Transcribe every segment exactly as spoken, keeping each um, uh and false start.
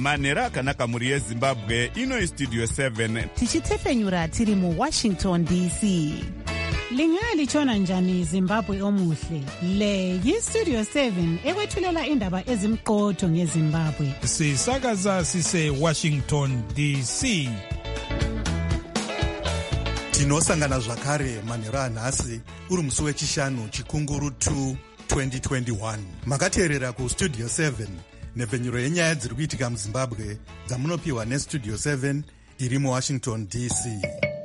manhero akanaka mhuri yezimbabwe. Ino istudio seven tichitefenyura tiri muwashington D C. Lingalitshona njani Zimbabwe omuhle? Le yistudio seven ekwethulela indaba ezimqotho ngeZimbabwe. Sisakaza sise Washington D C. Tinosangana zvakare manhero anhasi uri musi wechishanu chikunguru two twenty twenty-one. Makateerera kustudio seven nepfenyuro yenyaya dziri kuitika muZimbabwe dzamunopiwa nestudio seven iri muWashington D C.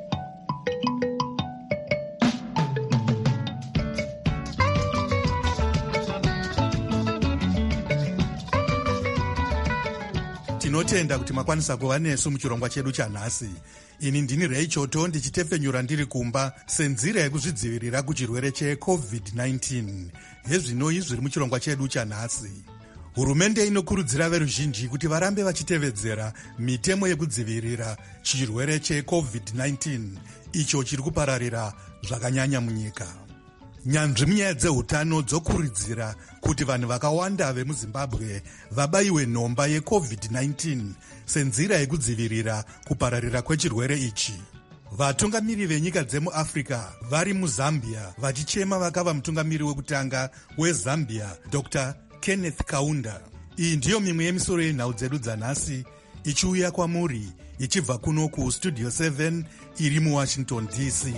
Tinotenda kuti makwanisa kuva nesu muchirongwa chedu chanhasi. Ini ndini Reichoto ndichitefenyura ndiri kumba senzira yekuzvidzivirira kuchirwere checovid nineteen. Hezvinoi zviri muchirongwa chedu chanhasi. Hurumende inokurudzira veruzhinji kuti varambe vachitevedzera mitemo yekudzivirira chirwere checovid nineteen icho chiri kupararira zvakanyanya munyika. Nyanzvi munyaya dzehutano dzokurudzira kuti vanhu vakawanda vemuZimbabwe vabaiwe nhomba yecovid nineteen senzira yekudzivirira kupararira kwechirwere ichi. Vatungamiri venyika dzemuAfrica vari muZambia vachichema vakava mutungamiri wekutanga weZambia Doctor Kenneth Kaunda. Iyi ndiyo mimwe yemisoro yenhau dzedu dzanhasi ichiuya kwamuri ichibva kuno kustudio seven iri muWashington D C.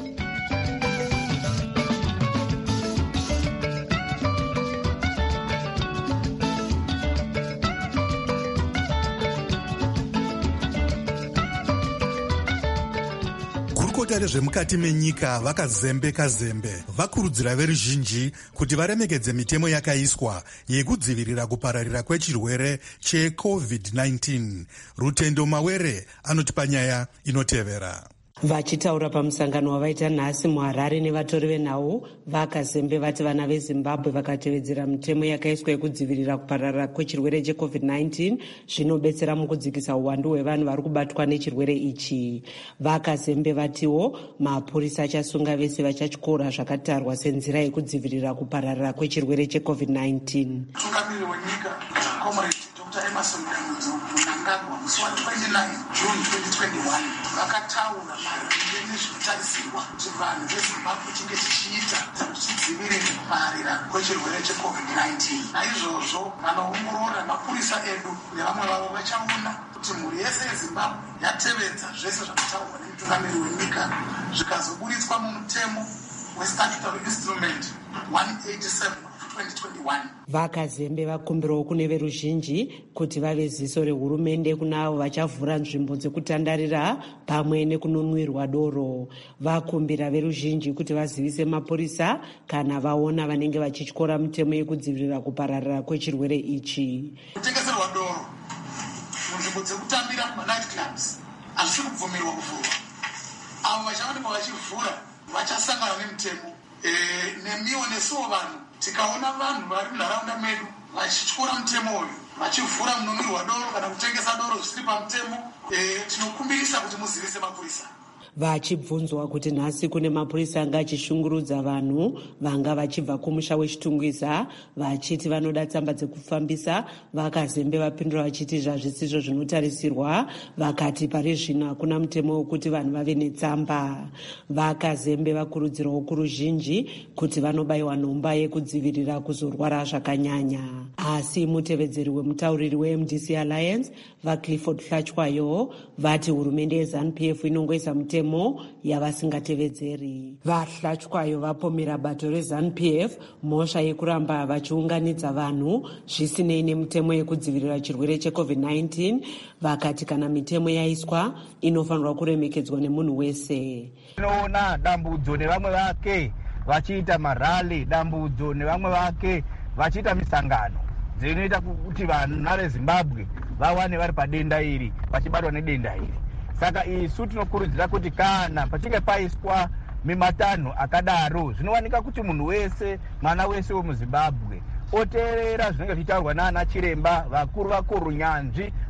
Kurukota rezvemukati menyika vakazembeka zembe vakurudzira veruzhinji kuti varemekedze mitemo yakaiswa yekudzivirira kupararira kwechirwere checovid nineteen. Rutendo Mawere anotipa nyaya inotevera. Vachitaura pamusangano wavaita nhasi muHarare nevatori venhau vakazembe vati vana veZimbabwe vakatevedzera mitemo yakaiswa yekudzivirira kupararira kwechirwere checovid nineteen zvinobetsera mukudzikisa uwandu hwevanhu vari kubatwa nechirwere ichi. Vakazembe vatiwo mapurisa achasunga vese vachatyora zvakatarwa senzira yekudzivirira kupararira kwechirwere checovid nineteen. Mutungamiri wenyika Comrade Doctor Emerson Mnangagwa musi wa29 June twenty twenty-one vakataura maringe nezvinotarisirwa kuti vanhu veZimbabwe chinge chichiita kuti chidzivirire kupararira kwechirwere checovid nineteen. Naizvozvo vanoongorora mapurisa edu nevamwe vavo vachaona kuti mhuri yese yeZimbabwe yatevedza zvese zvakataurwa nemutungamiri wenyika zvikazoburitswa mumutemo westatutory instrument one eighty-seven twenty twenty-one. Vakazembe vakumbirawo kune veruzhinji kuti vave ziso rehurumende kunavo vachavhura nzvimbo dzekutandarira pamwe nekunonwirwa doro. Vakumbira veruzhinji kuti vazivise mapurisa kana vaona vanenge vachityora mitemo yekudzivirira kupararira kwechirwere ichi. Kutengeserwa doro munzvimbo dzekutambira kumanight clubs hazvisi kubvumirwa kuvhurwa. Avo vachaonekwa vachivhura vachasangana nemutemo. E, nemiwo nesuwo vanhu tikaona vanhu vari munharaunda medu vachityora mutemo uyu vachivhura munonwirwa doro kana kutengesa doro zvisiri pamutemo, e, tinokumbirisa kuti muzivise mapurisa. Vachibvunzwa kuti nhasi kune mapurisa anga achishungurudza vanhu vanga vachibva kumusha wechitungwiza vachiti vanoda tsamba dzekufambisa, vakazembe vapindura vachiti zvazvisizvo zvinotarisirwa, vakati pari zvino hakuna mutemo wekuti vanhu vave netsamba. Vakazembe vakurudzirawo kuruzhinji kuti vanobayiwa nhomba yekudzivirira kuzorwara zvakanyanya. Asi mutevedzeri wemutauriri weM D C Alliance vaClifford Hlatywayo vati hurumende yeZANU P F inongoisa mutemo yavasingatevedzeri. Vahlatywayo vapomera bato reZANU P F mhosva yekuramba vachiunganidza vanhu zvisinei nemutemo yekudzivirira chirwere checovid nineteen. Vakati kana mitemo yaiswa inofanirwa kuremekedzwa nemunhu wese. Tinoona dambudzo nevamwe vake vachiita marali, dambudzo nevamwe vake vachiita misangano dzinoita kuti vanhu veZimbabwe vawane vari padenda iri vachibatwa nedenda iri. Saka isu tinokurudzira kuti kana pachinge paiswa mimatanho akadaro zvinowanika kuti munhu wese, mwana wese wemuZimbabwe oteerera zvinenge zvichitaurwa naana chiremba vakuru vakuru nyanzvi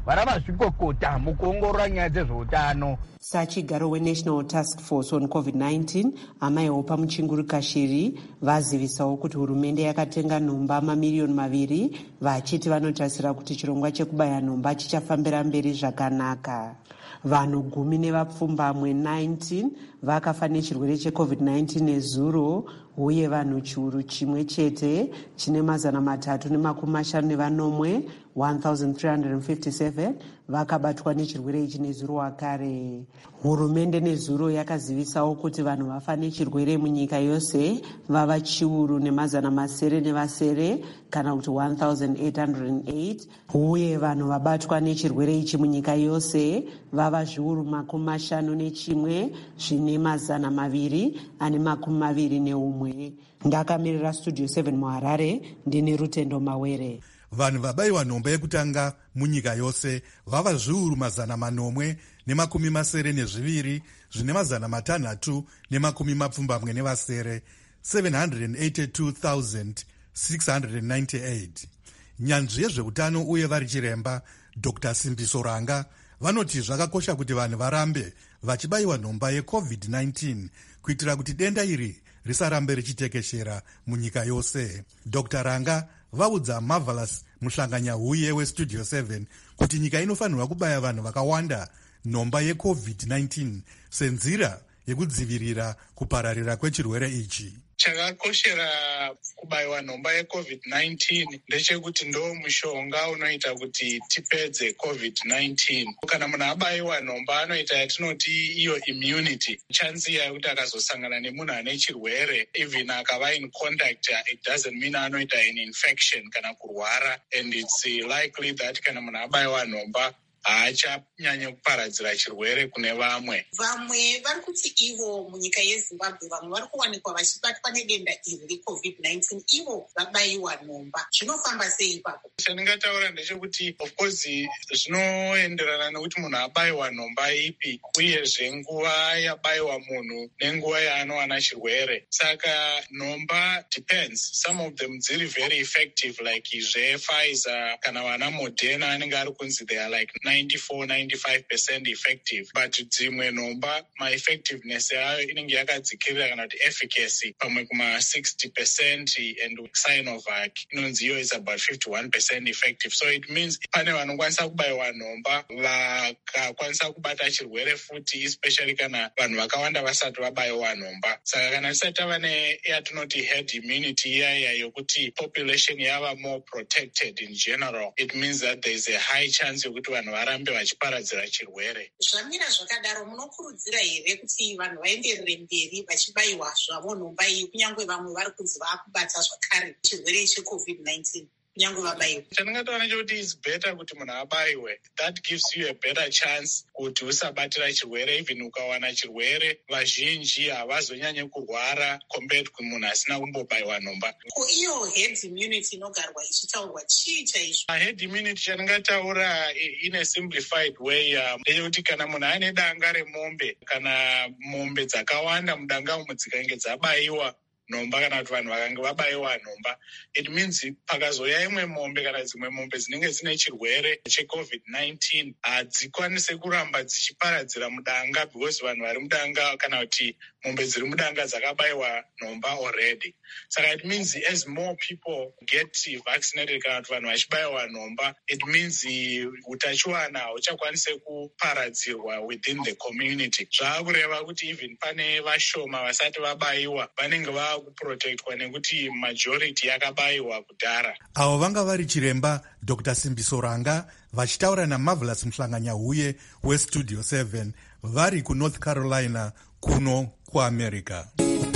vana mazvikokota mukuongorora nyaya dzezveutano. Sachigaro weNational Task Force on COVID nineteen amaihopa muchinguri Kashiri vazivisawo kuti hurumende yakatenga nhomba mamiriyoni maviri vachiti vanotarisira kuti chirongwa chekubaya nhomba chichafambira mberi zvakanaka. Vanhu gumi nevapfumbamwe nineteen vakafa nechirwere cheCovid nineteen nezuro, uye vanhu chiuru chimwe chete chine mazana matatu nemakumi mashanu nevanomwe one thousand three hundred fifty-seven vakabatwa nechirwere ichi nezuro wakare. Hurumende nezuro yakazivisawo kuti vanhu vafa nechirwere munyika yose vava chiuru nemazana masere nevasere kana kuti one thousand eight hundred eight, uye vanhu vabatwa nechirwere ichi munyika yose vava zviuru makumi mashanu nechimwe zvine mazana maviri ane makumi maviri neumwe. Ndakamirira Studio seven muHarare, ndini Rutendo Mawere. Vanhu vabayiwa nhomba yekutanga munyika yose vava zviuru mazana manomwe nemakumi masere nezviviri zvine mazana matanhatu nemakumi mapfumbamwe nevasere seven hundred eighty-two thousand six hundred ninety-eight. Nyanzvi yezveutano uye vari chiremba Doctor Simbiso Ranga vanoti zvakakosha kuti vanhu varambe vachibayiwa nhomba yeCovid nineteen kuitira kuti denda iri risarambe richitekeshera munyika yose. Doctor Ranga vaudza Marvelous muhlanganyahuye weStudio seven kuti nyika inofanirwa kubaya vanhu vakawanda nhomba yeCovid nineteen senzira yekudzivirira kupararira kwechirwere ichi. Chakakoshera kubayiwa nhomba yeCovid nineteen ndechekuti ndo mushonga unoita kuti tipedze COVID nineteen. Kana munhu abayiwa nhomba anoita yatinoti iyo immunity, chance yekuti akazosangana nemunhu ane chirwere even akava in contact, it doesn't mean anoita an infection kana kurwara, and it's likely that kana munhu abayiwa nhomba haachanyanye kuparadzira chirwere kune vamwe. Vamwe vari kuti ivo munyika yeZimbabwe vamwe vari kuwanikwa vachibatwa nedenda iri reCovid nineteen ivo vabayiwa nhomba. Zvinofamba sei ipapo? Chandingataura ndechekuti of course zvinoenderana nekuti munhu abayiwa nhomba ipi uyezve nguva yabayiwa munhu nenguva yaanowana chirwere. Saka nhomba depends. Some of them dziri very effective like zvePfizer kana vana Moderna anenge ari kunzi they are like ninety-four to ninety-five percent effective, but dzimwe nhomba ma effectiveness yayo inenge yakadzikirira kana kuti efficacy pamwe kuma sixty percent, and Sinovac inonzi iyo is about fifty-one percent effective. So it means pane vanokwanisa kubayiwa nhomba vakakwanisa kubata chirwere futi, especially kana vanhu vakawanda vasati vabayiwa nhomba. Saka kana tisati tava neyatinoti herd immunity iyaya yokuti population yava more protected in general, it means that there is a high chance yokuti vanhu varambe vachiparadzira chirwere. Zvamira zvakadaro munokurudzira here kuti vanhu vaenderere mberi vachibayiwa zvavo nhomba iyi kunyange vamwe vari kunzi vaakubata zvakare chirwere cheCovid nineteen? Chandingataura chekuti it's better kuti munhu abayiwe. That gives you a better chance kuti usabatira chirwere. Even ukawana chirwere vazhinji havazonyanye kurwara compared kumunhu asina kumbobayiwa nhomba. Ko iyo herd immunity inogarwa ichitaurwa chii chaizvo? Herd immunity chandingataura in a simplified way ndeyekuti kana munhu ane danga remombe kana mombe dzakawanda mudanga umo dzikange dzabayiwa nhomba kana kuti vanhu vakange vabayiwa nhomba, it means pakazouya imwe mombe kana dzimwe mombe dzinenge dzine chirwere cheCovid nineteen hadzikwanise kuramba dzichiparadzira mudanga because vanhu vari mudanga kana kuti mombe dziri mudanga dzakabayiwa nhomba already. Saka it means as more people get vaccinated kana kuti vanhu vachibayiwa nhomba, it means utachiwana huchakwanise kuparadzirwa within the community. Zvaakureva kuti even pane vashoma vasati vabayiwa vanenge va kuprotectwa nekuti majority yakabayiwa kudhara. Avo vanga vari chiremba Doctor Simbiso Ranga vachitaura naMarvelous muhlanganyahuye weStudio seven vari kuNorth Carolina kuno kuAmerica.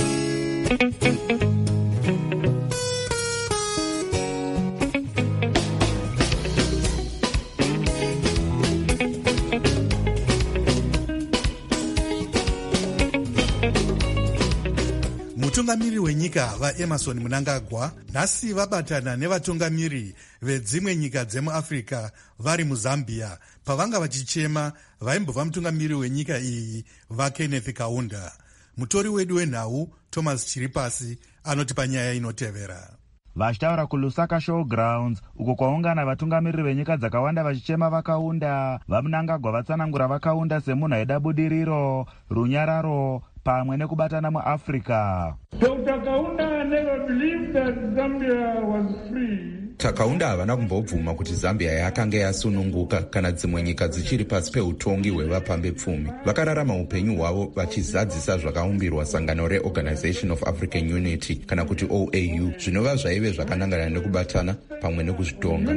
Mutungamiri wenyika vaEmerson Mnangagwa nhasi vabatana nevatungamiri vedzimwe nyika dzemuAfrica vari muZambia pavanga vachichema vaimbova mutungamiri wenyika iyi vaKenneth Kaunda. Mutori wedu wenhau Thomas Chiripasi anotipa nyaya inotevera. Vachitaura kuLusaka Showgrounds uko kwaungana vatungamiriri venyika dzakawanda vachichema vakaunda, vaMnangagwa vatsanangura vakaunda semunhu aida budiriro, runyararo pamwe nekubatana muAfrica. Doctor Kaunda never believed that Zambia was free. Takaunda havana kumbobvuma kuti Zambia yakanga yasununguka kana dzimwe nyika dzichiri pasi peutongi hwevapambe pfumi. Vakararama upenyu hwavo vachizadzisa zvakaumbirwa sangano reOrganization of African Unity kana kuti O A U, zvinova zvaive zvakanangana nekubatana pamwe nekuzvitonga.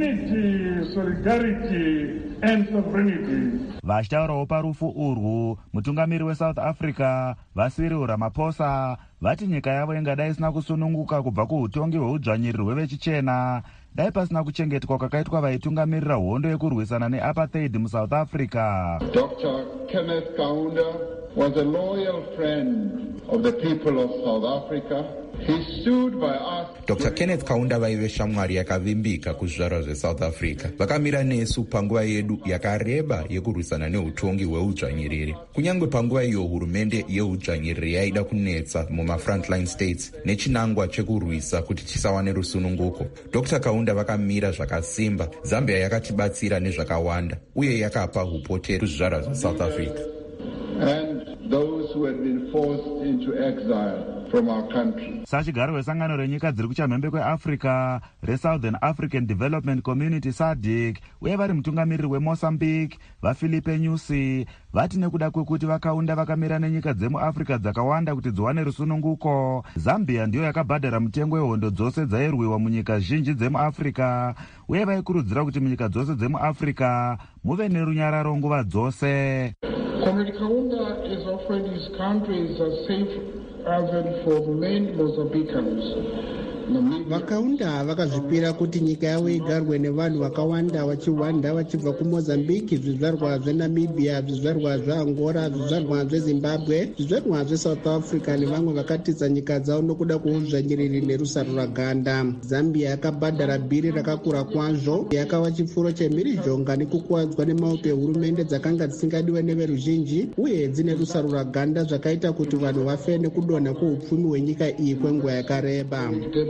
Vachitaurawo parufu urwu, mutungamiri weSouth Africa Cyril Ramaphosa vati nyika yavo ingadai isina kusununguka kubva kuutongi hweudzvanyiriri hwevechichena dai pasina kuchengetwa kwakaitwa vaitungamirira hondo yekurwisana neapartheid muSouth Africa. Doctor Kenneth Kaunda was a loyal friend of the people of South Africa. He stood by us. Doctor Kenneth Kaunda vaive shamwari yakavimbika kuzvizvarwa zveSouth Africa. Vakamira nesu panguva yedu yakareba yekurwisana neutongi hweudzvanyiriri. Kunyangwe panguva iyo hurumende yeudzvanyiriri yaida kunetsa mumafrontline states nechinangwa chekurwisa kuti tisawane rusununguko, Doctor Kaunda vakamira zvakasimba. Zambia yakatibatsira nezvakawanda uye yakapa upoteri kuzvizvarwa zveSouth Africa. And those who had been forced into exile from our country. Sachigaro wesangano renyika dziri kuchamhembe kweAfrica reSouthern African Development Community S A D C uye vari mutungamiriri weMozambique vaFilipe Nyusi vati nekuda kwekuti vakaunda vakamira nenyika dzemuAfrica dzakawanda kuti dziwane rusununguko, Zambia ndiyo yakabhadhara mutengo wehondo dzose dzairwiwa munyika zhinji dzemuAfrica uye vaikurudzira kuti munyika dzose dzemuAfrica muve nerunyararo nguva dzose. Comrade Kaunda is offering his country as a safe haven for many Mozambicans. Vakaunda vakazvipira kuti nyika yavo igarwe nevanhu vakawanda vachiwanda vachibva kuMozambique, zvizvarwa zveNamibia, zvizvarwa zveAngola, zvizvarwa zveZimbabwe, zvizvarwa zveSouth Africa nevamwe vakatidza nyika dzavo nokuda kweudzvanyiriri nerusaruraganda. Zambia yakabhadhara bhiri rakakura kwazvo, yakava chipfuro chemhirizhonga nekukuwadzwa nemauto ehurumende dzakanga dzisingadiwe neveruzhinji uye dzine rusaruraganda zvakaita kuti vanhu vafe nekudonha kweupfumi hwenyika iyi kwenguva yakareba.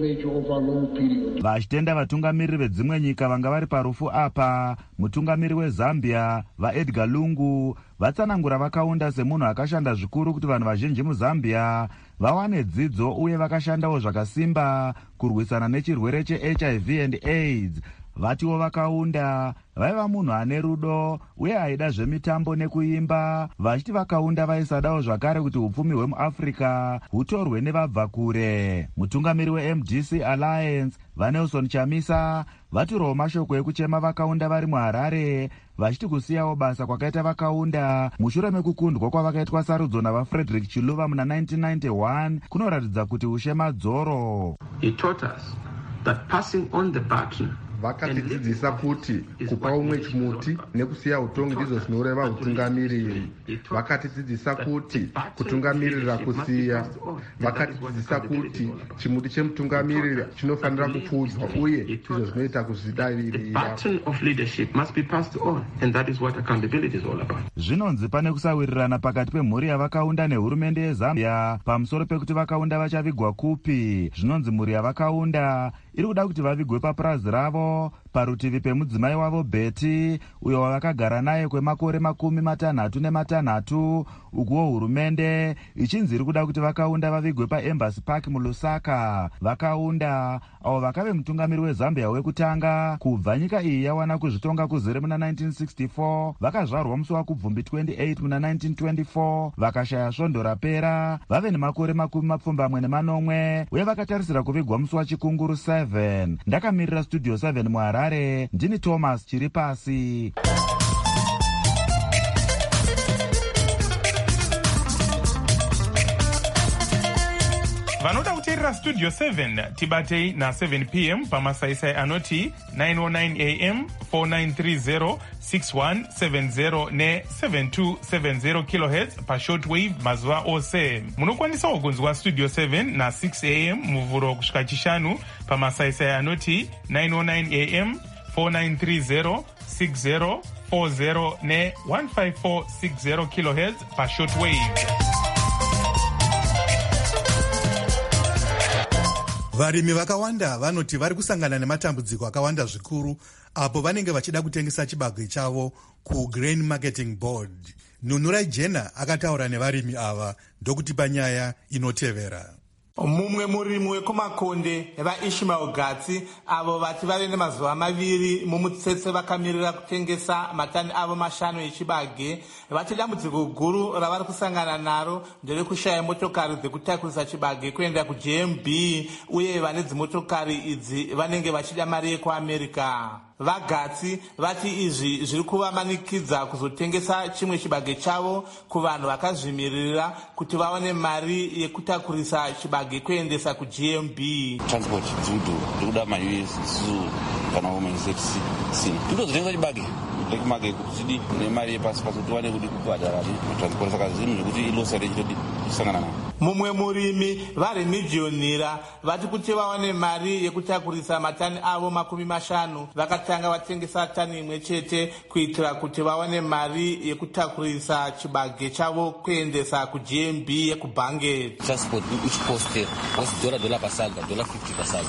Vachitenda vatungamiriri vedzimwe nyika vanga vari parufu apa, mutungamiri weZambia vaEdgar Lungu vatsanangura vakaunda semunhu akashanda zvikuru kuti vanhu vazhinji muZambia vawane dzidzo uye vakashandawo zvakasimba kurwisana nechirwere cheH I V and AIDS. Vatiwo vakaunda vaiva munhu ane rudo uye aida zvemitambo nekuimba, vachiti vakaunda vaisadawo zvakare kuti upfumi hwemuAfrica hutorwe nevabva kure. Mutungamiri weM D C Alliance vaNelson Chamisa vatirawo mashoko ekuchema vakaunda vari muHarare, vachiti kusiyawo basa kwakaita vakaunda mushure mekukundwa kwavakaitwa sarudzo navaFrederick Chiluba muna nineteen ninety-one kunoratidza kuti ushemadzoro. He taught us that passing on the baton vakatidzidzisa kuti kupa umwe chimuti nekusiya utongi ndizvo zvinoreva utungamiriri. Vakatidzidzisa kuti kutungamirira kusiya. Vakatidzidzisa kuti chimuti chemutungamiriri chinofanira kupfudzwa uye izvo zvinoita kuzvidavirira. Zvinonzi pane kusawirirana pakati pemhuri yavakaunda nehurumende yeZambia pamusoro pekuti vakaunda vachavigwa kupi. Zvinonzi mhuri yavakaunda iri kuda kuti vavigwe papurazi ravo parutivi pemudzimai wavo Betty uyo wavakagara naye kwemakore makumi matanhatu nematanhatu, ukuwo hurumende ichinzi iri kuda kuti vakaunda vavigwe paEmbassy Park muLusaka. Vakaunda avo vakave mutungamiri weZambia wekutanga kubva nyika iyi yawana kuzvitonga kuzere muna nineteen sixty-four, vakazvarwa musi wakubvumbi twenty-eight muna nineteen twenty-four, vakashaya svondo rapera vave nemakore makumi mapfumbamwe nemanomwe uye vakatarisira kuvigwa musi wachikunguru seven. Ndakamirira Studio seven muHarare, ndini Thomas Chiripasi. Vanoda kuteerera Studio seven tibatei na seven p m pamasaisai anoti nine oh nine a m, four nine three zero, six one seven zero ne seven two seven zero kilohertz pashortwave mazuva ose. Munokwanisawo kunzwa Studio seven na six a m muvhuro kusvika chishanu pamasaisai anoti nine oh nine a m, four nine three zero, six zero four zero ne one five four six zero kilohertz pashortwave. Varimi vakawanda vanoti vari kusangana nematambudziko akawanda zvikuru apo vanenge vachida kutengesa chibage chavo kuGrain Marketing Board. Nunurai Jena akataura nevarimi ava ndokutipa nyaya inotevera. Mumwe murimi wekumakonde vaIshmael Gatsi avo vati vave nemazuva maviri mumutsetse vakamirira kutengesa matani avo mashanu echibage vati dambudziko guru ravari kusangana naro nderekushaya motokari dzekutakurisa chibage kuenda kuJ M B uye vane dzimotokari idzi vanenge vachida mari yekuAmerica. VaGatsi vati izvi zviri kuvamanikidza kuzotengesa chimwe chibage chavo kuvanhu vakazvimirira kuti vaone mari yekutakurisa chibage kuendesa kuJ M B. Transport dzudhura ndikuda ma-U S isu kana women safety sini totozotengesa chibage tekumage kuti nemari yepasi pasi kuti wane kuti kubhadhara transport saka zvinhu zvekuti ilosa rechitodi kusangana nayo. Mumwe murimi varemidhionira vati kuti vawane mari yekutakurisa matani avo makumi mashanu vakatanga vatengesa tani imwe chete kuitira kuti vawane mari yekutakurisa chibage chavo kuendesa kuJ M B yekubhange. Transport ichiposte was dollar dollar pasaga dollar fifty pasaga.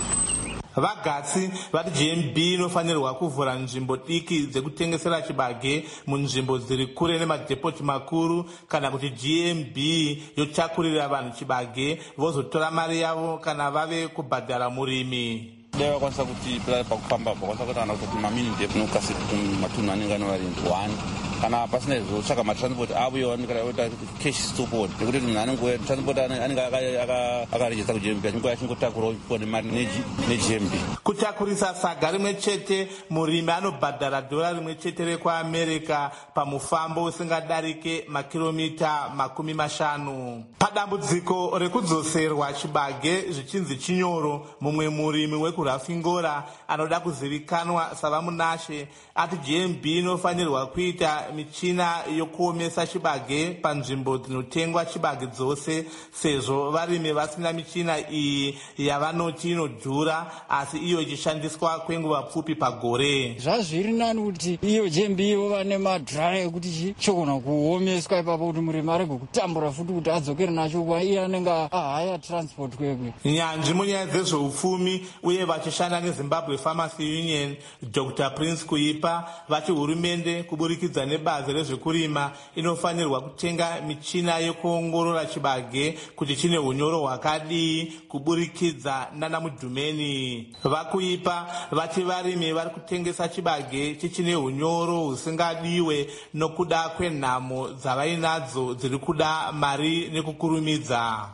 VaGatsi vati J M B inofanirwa kuvhura nzvimbo diki dzekutengesera chibage munzvimbo dziri kure nemadhepoti makuru kana kuti J M B yotakurira vanhu chibage vozotora mari yavo kana vave kubhadhara murimi. Dai vakwanisa kuti pakufamba vakwanisa kuti ana kuti mamini dep nokasira kuti matunhu anenge anovarinda one kana pasina izvotsvaka matransport avo iwanikaraota cash stopod nekuti munhu anenge transport anenge akarejesta kuJ M B achinge achingotakurawo pone mari neJ M B. Kutakurisa saga rimwe chete murimi anobhadhara dhora rimwe chete rekuAmerica pamufambo usingadarike makiromita makumi mashanu. Padambudziko rekudzoserwa chibage zvichinzi chinyoro, mumwe murimi wekurafingora anoda kuzivikanwa savamunashe ati J M B inofanirwa kuita michina yokuomesa chibage panzvimbo dzinotengwa chibage dzose sezvo varimi vasina michina iyi yavanoti inodhura asi iyo ichishandiswa kwenguva pfupi pagore. Zvazviri nani kuti iyo J M B ivo vane madhara ekuti chogona kuomeswa ipapo kuti murimi arege kutambura futi kuti adzokere nacho kwa iye anenge ahaya transport kwekwe. Nyanzvi munyaya dzezveupfumi uye vachishanda neZimbabwe Pharmacy Union Doctor Prince Kuipa vati hurumende kuburikidza nebazi rezvekurima inofanirwa kutenga michina yekuongorora chibage kuti chine unyoro hwakadii kuburikidza nana Mudhumeni. Vakuipa vati varimi vari kutengesa chibage chichine unyoro husingadiwe nokuda kwenhamo dzavainadzo dziri kuda mari nekukurumidza.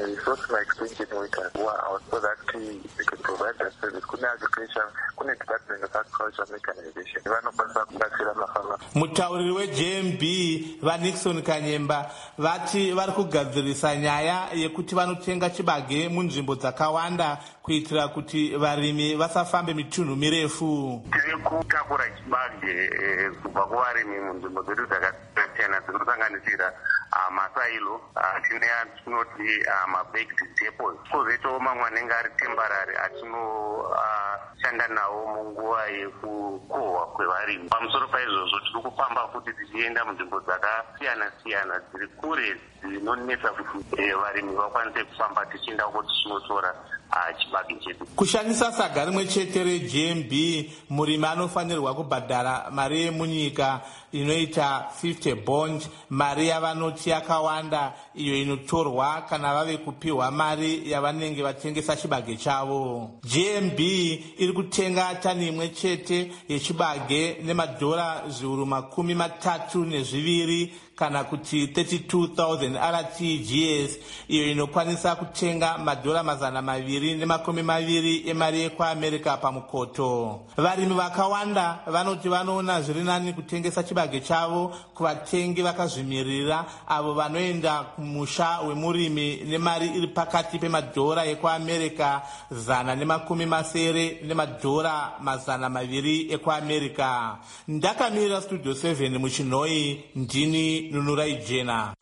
Mutauriri weJ M B vaNixon Kanyemba vati vari kugadzirisa nyaya yekuti vanotenga chibage munzvimbo dzakawanda kuitira kuti varimi vasafambe mitunhu mirefu. Tiri kutakura chibage kubva kuvarimi munzvimbo dzedu dzakasiyana dzinosanganisira masailo tine atinoti mabaked depots kozoitawo mamwe anenge ari temporary atinoshanda nawo munguva yekukohwa kwevarimi. Pamusoro paizvozvo tiri kufamba futi tichienda munzvimbo dzakasiyana siyana dziri kure dzinonetsa kuti varimi vakwanise kufamba tichienda uko tichinotora chibage chedu. Kushandisa saga rimwe chete reJ M B murimi anofanirwa kubhadhara mari yemunyika inoita fifty bond, mari yavanoti yakawanda iyo inotorwa kana vave kupiwa mari yavanenge vatengesa chibage chavo. J M B iri kutenga tani imwe chete yechibage nemadhora zviuru makumi matatu nezviviri kana kuti thirty-two thousand R T G S iyo inokwanisa kutenga madhora mazana maviri nemakumi maviri emari yekuAmerica pamukoto. Varimi vakawanda vanoti vanoona zviri nani kutengesa chibage chavo kuvatengi vakazvimirira avo vanoenda kumusha wemurimi nemari iri pakati pemadhora ekuAmerica zana nemakumi masere nemadhora mazana maviri ekuAmerica. Ndakamira Studio seven muchinhoi, ndini Nunurai Jena.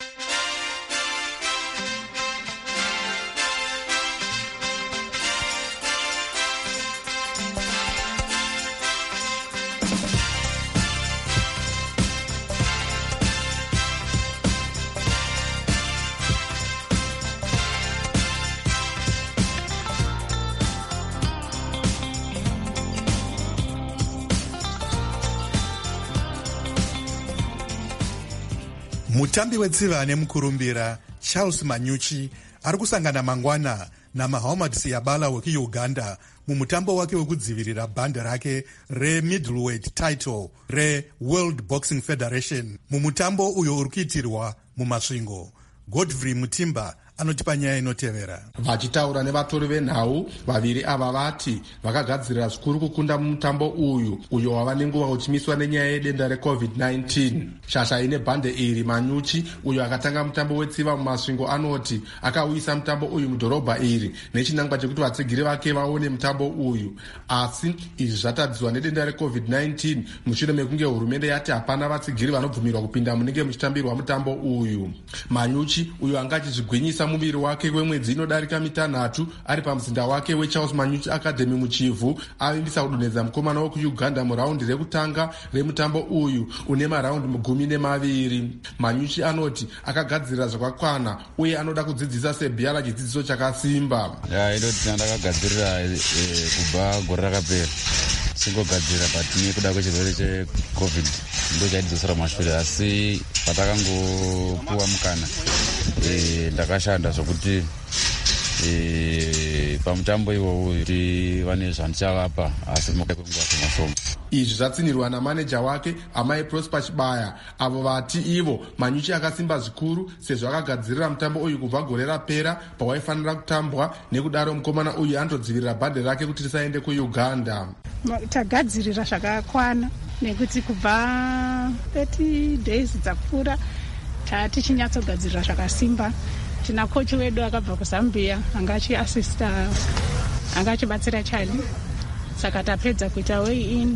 mutambi wetsiva nemukurumbira Charles Manyuchi ari kusangana mangwana naMuhammad Siyabala wekuuganda mumutambo wake wekudzivirira bhande rake remiddleweight title reWorld Boxing Federation mumutambo uyo uri kuitirwa mumasvingo. Godfrey Mutimba anotipa nyaya inotevera. Vachitaura nevatori venhau vaviri ava vati vakagadzirira zvikuru kukunda mumutambo uyu uyo wava nenguva uchimiswa nenyaya yedenda recovid nineteen. Shasha ine bhande iri Manyuchi uyo akatanga mutambo wetsiva mumasvingo anoti akauyisa mutambo uyu mudhorobha iri nechinangwa chekuti vatsigiri vake vaone mutambo uyu, asi izvi zvatadzwa nedenda recovid nineteen mushure mekunge hurumende yati hapana vatsigiri vanobvumirwa kupinda munenge muchitambirwa mutambo uyu. Manyuchi uyo anga achizvigwinyisa muviri wake kwemwedzi inodarika mitanhatu ari pamuzinda wake weCharles Manyuchi Academy muchivhu avimbisa kudonhedza mukomana wekuuganda muraundi rekutanga remutambo uyu une maraundi gumi nemaviri. Manyuchi anoti akagadzirira zvakakwana uye anoda kudzidzisa Sebiala chidzidziso chakasimba. Ya inoti ndakagadzirira kubva gore rakapera singogadzira but nekuda kwechirwere checovid ndo chaidzosera mashure, asi patakangopuwa mukana e, ndakashanda zvokuti e, pamutambo iwowo kuti vane zvandichavapa asi mukwenguva kumasoma. Izvi zvatsinirwa namaneja wake Amai Prosper Chibaya, avo vati ivo Manyuchi akasimba zvikuru sezvo akagadzirira mutambo uyu kubva gore rapera pawaifanira kutambwa, nekudaro mukomana uyu anotodzivirira bhande rake kuti risaende kuuganda. Tagadzirira zvakakwana nekuti kubva thirty days dzapfuura tichinyatsogadzirira zvakasimba. Tina kochi wedu akabva kuZambia anga achiasista anga achibatsira Chali, saka tapedza kuita way in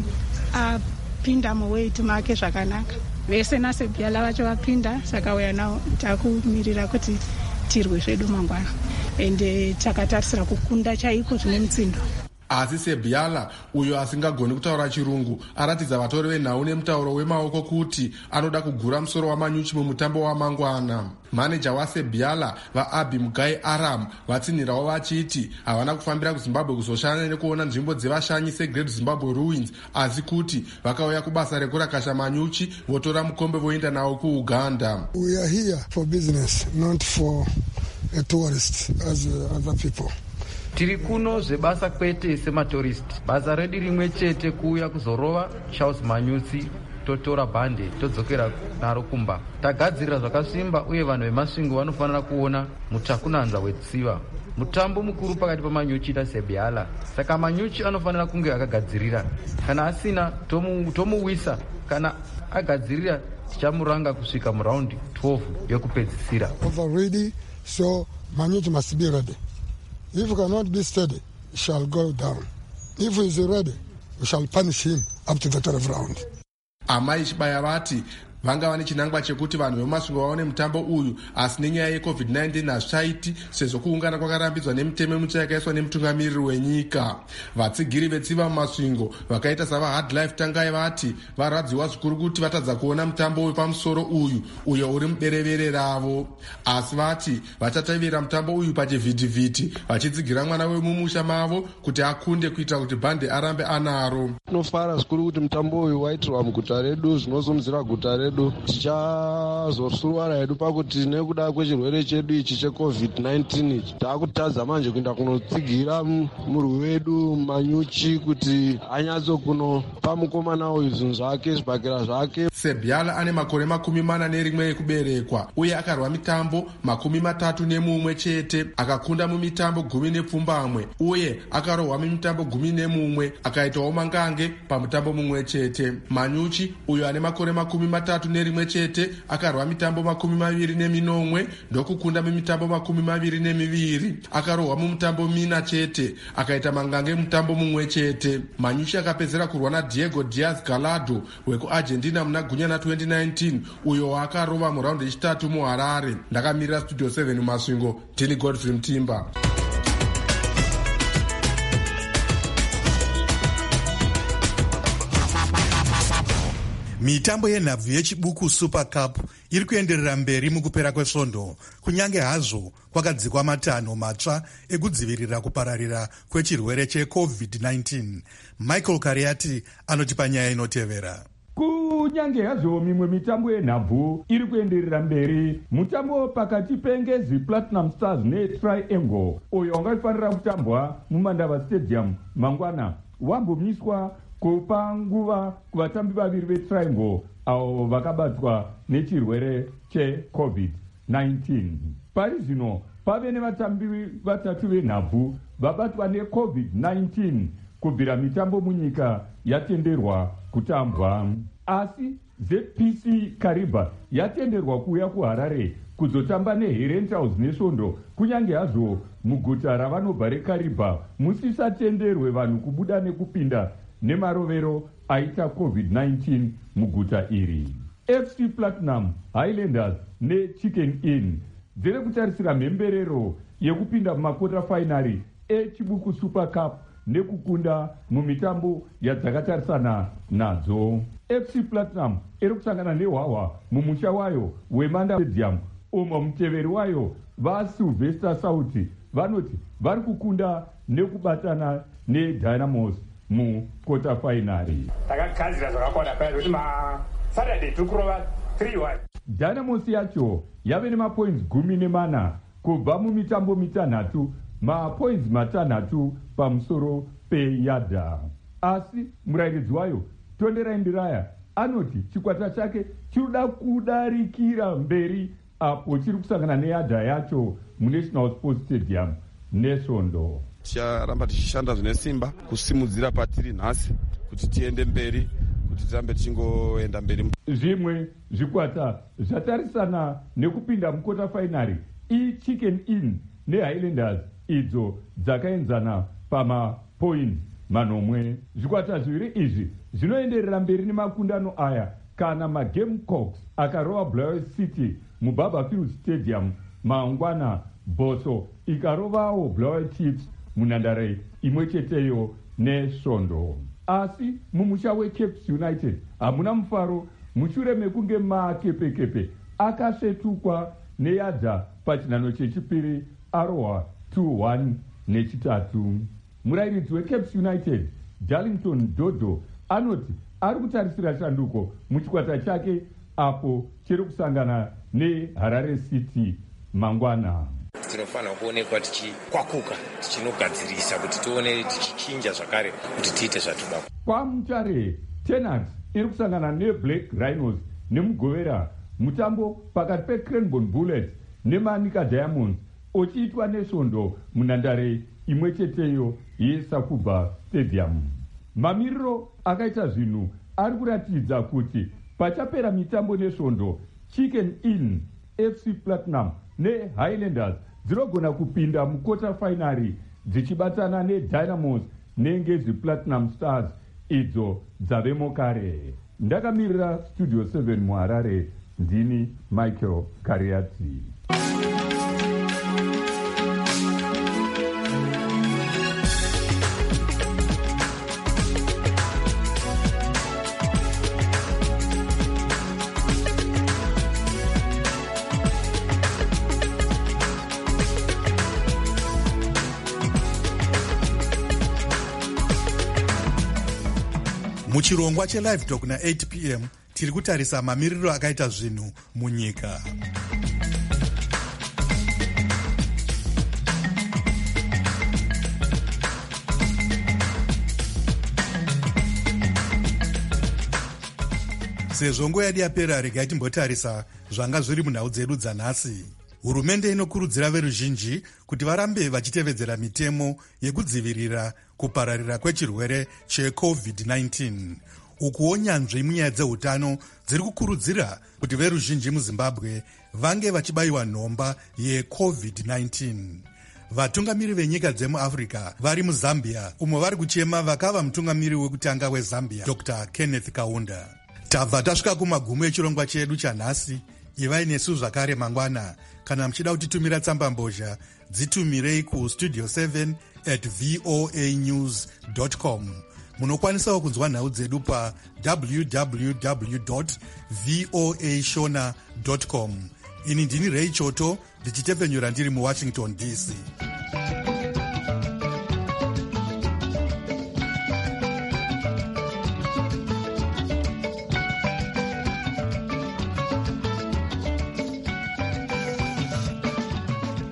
apinda muweight make zvakanaka. Vese naSebiala vacho vapinda, saka uya nawo takumirira kuti tirwe zvedu mangwana ende takatarisira kukunda chaiko zvine mutsindo. Asi Sebiala uyo asingagoni kutaura chirungu aratidza vatori venhau nemutauro wemaoko kuti anoda kugura musoro waManyuchi mumutambo wamangwana. Maneja waSebiala vaAbi Mugai Aram vatsinhirawo vachiti havana kufambira kuZimbabwe kuzoshanya nekuona nzvimbo dzevashanyi seGreat Zimbabwe Ruins, asi kuti vakauya kubasa rekurakasha Manyuchi votora mukombe voenda nawo kuUganda. We are here for business, not for a tourist as uh, other people. Tiri kuno zvebasa kwete sematoristi. Basa redu rimwe chete kuuya kuzorova Charles Manyuchi totora bhande todzokera naro kumba. Tagadzirira zvakasimba uye vanhu vemasvingo vanofanira kuona mutakunanza wetsiva. Mutambo mukuru pakati paManyuchi naSebiala, saka Manyuchi anofanira kunge akagadzirira. Kana asina tomuwisa, kana agadzirira tichamuranga kusvika muraundi twelve yokupedzisira. Over ready, so Manyuchi must be ready. If he cannot be steady, he shall go down. If he is ready, we shall punish him up to the twelfth round. Amai Chibaya vati vanga vane chinangwa chekuti vanhu vemasvingo vaone mutambo uyu, asi nenyaya yecovid nineteen hazvichaiti sezvo kuungana kwakarambidzwa nemitemo mitsva yakaiswa nemutungamiriri wenyika. Vatsigiri vetsiva mumasvingo vakaita savaHard Life Tangai vati varadziwa zvikuru kuti vatadza kuona mutambo wepamusoro uyu uyo uri muberevere ravo, asi vati vachatevera mutambo uyu pachivhitivhiti vachitsigira mwana wemumusha mavo kuti akunde kuitira kuti bhande arambe anaro. Tinofara zvikuru kuti mutambo uyu waitirwa muguta redu, zvinozomuzira guta redu tichazosuruvara hedu pakuti nekuda kwechirwere chedu ichi checovid nineteen taakutadza manje kuenda kunotsigira murwi wedu Manyuchi kuti anyatso kunopa mukomana uyu zvinhu zvake zvibhakera zvake. Sebiala ane makore makumi mana nerimwe ekuberekwa uye akarwa mitambo makumi matatu nemumwe chete, akakunda mumitambo gumi nepfumbamwe uye akarohwa mumitambo gumi nemumwe akaitawo mangange pamutambo mumwe chete. Manyuchi uyo ane makore makumi matatu nerimwe chete akarwa mitambo makumi maviri neminomwe ndokukunda mumitambo makumi maviri nemiviri, akarohwa mumutambo mina chete akaita mangange mutambo mumwe chete. Manyuchi akapedzera kurwa naDiego Diaz Galado wekuArgentina muna gunyana twenty nineteen uyo waakarova muraundi yechitatu muHarare. Ndakamirira Studio seven mumasvingo, ndini Godfrey Mutimba. Mitambo yenhabvu yechibuku Super Cup iri kuenderera mberi mukupera kwesvondo, kunyange hazvo kwakadzikwa matanho matsva ekudzivirira kupararira kwechirwere checovid nineteen. Michael Kariati anotipa nyaya inotevera. Ku kunyange hazvo mimwe mitambo yenhabvu iri kuenderera mberi, mutambo pakati pengezi Platinum Stars neTriangle uyo wangaifanira kutambwa mumandava stadium mangwana wambomiswa kupa nguva kuvatambi vaviri veTriangle avo vakabatwa nechirwere checovid nineteen. Pari zvino pave nevatambi vatatu venhabvu vabatwa necovid nineteen kubvira mitambo munyika yatenderwa kutambwa. Asi Z P C Kariba yatenderwa kuuya kuHarare kuzotamba neHerentals nesvondo, kunyange hazvo muguta ravanobva reKariba musisatenderwe vanhu kubuda nekupinda nemarovero aita covid nineteen muguta iri. F C Platinum, Highlanders neChicken Inn dziri kutarisira mhemberero yekupinda mumakota fainari eChibuku Super Cup nekukunda mumitambo yadzakatarisana nadzo. F C Platinum iri kusangana neHwawa mumusha wayo weManda Stadium, umo muteveri wayo vaSylvester Sauti vanoti vari kukunda nekubatana neDynamos mukota fainari. Takagadzira zvakakwana paya kuti maSaturday tikurova three one. Dynamos yacho yave nemapoints gumi nemana kubva mumitambo mitanhatu, mapoints matanhatu pamusoro peyadha. Asi murairidzi wayo Tonderai Ndiraya anoti chikwata chake chirikuda kudarikira mberi apo chiri kusangana neyadha yacho muNational Sports Stadium nesvondo. Ticharamba tichishanda zvine simba kusimudzira patiri nhasi kuti tiende mberi, kuti tirambe tichingoenda mberi. Zvimwe zvikwata zvatarisana nekupinda mukota fainari iChicken Inn neHighlanders idzo dzakaenzana pamapoints manomwe. Zvikwata zviviri izvi zvinoenderera mberi nemakundano aya kana maGamecocks akarova Blair City muBarberfield Stadium mangwana, Boso ikarovawo Blair Chiefs munhandare imwe cheteyo nesvondo. Asi mumusha weCape United hamuna mufaro mushure mekunge makepekepe akasvetukwa neyadha pachinhano chechipiri arohwa two one nechitatu. Murairidzi weCape United Darlington Dodo anoti ari kutarisira shanduko muchikwata chake apo chiri kusangana neHarare City mangwana. Tinofanira kuonekwa tichikwakuka tichinogadzirisa kuti tione tichichinja zvakare kuti tiite zvatoda. Kwamutare Tenants iri kusangana neBlack Rhinos nemugovera, mutambo pakati peCranbourne Bullets neManica Diamonds uchiitwa nesvondo munhandare imwe cheteyo yeSakuba Stadium. Mamiriro akaita zvinhu ari kuratidza kuti pachapera mitambo nesvondo, Chicken Inn, F C Platinum neHighlanders dzinogona kupinda mukota fainari dzichibatana neDynamos nengezi Platinum Stars idzo dzavemo kare. Ndakamirira Studio seven muHarare, ndini Michael Kariati. Muchirongwa cheLive Talk na eight p m tiri kutarisa mamiriro akaita zvinhu munyika. Sezvo nguva yedu yapera, regai timbotarisa zvanga zviri munhau dzedu dzanhasi. Hurumende inokurudzira veruzhinji kuti varambe vachitevedzera mitemo yekudzivirira kupararira kwechirwere checovid nineteen. Ukuwo nyanzvi munyaya dzeutano dziri kukurudzira kuti veruzhinji muZimbabwe vange vachibayiwa nhomba yecovid nineteen. Vatungamiri venyika dzemuAfrica vari muZambia, umo vari kuchema vakava mutungamiri wekutanga weZambia Doctor Kenneth Kaunda. Tabva tasvika kumagumo echirongwa chedu chanhasi. Ivai nesu zvakare mangwana. Kana muchida kutitumira tsamba mbozha, dzitumirei kustudio seven at voa news dot com. Munokwanisawo kunzwa nhau dzedu pa w w w dot voa shona dot com. Ini ndini Ray Choto ndichitepfenyura ndiri muWashington D C.